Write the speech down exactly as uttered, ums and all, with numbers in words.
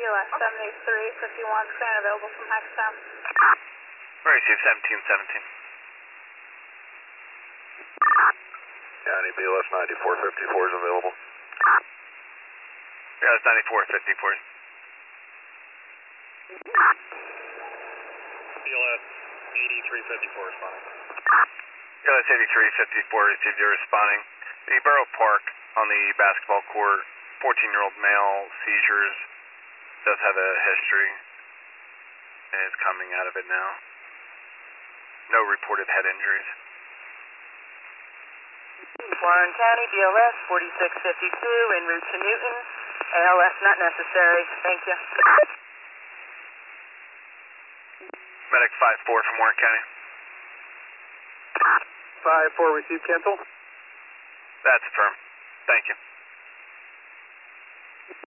L S seventy-three fifty-one, scan available from Hackettstown. Receive seventeen seventeen. County B L S ninety-four fifty-four is available. B L S ninety-four fifty-four. B L S eighty-three fifty-four responding. B L S eighty-three fifty-four received, you're responding. The Borough Park on the basketball court, fourteen-year-old male, seizures, does have a history, and is coming out of it now. No reported head injuries. Warren County, B L S forty-six fifty-two, en route to Newton. A L S not necessary. Thank you. Medic five four from Warren County. five four, receive cancel. That's firm. Thank you.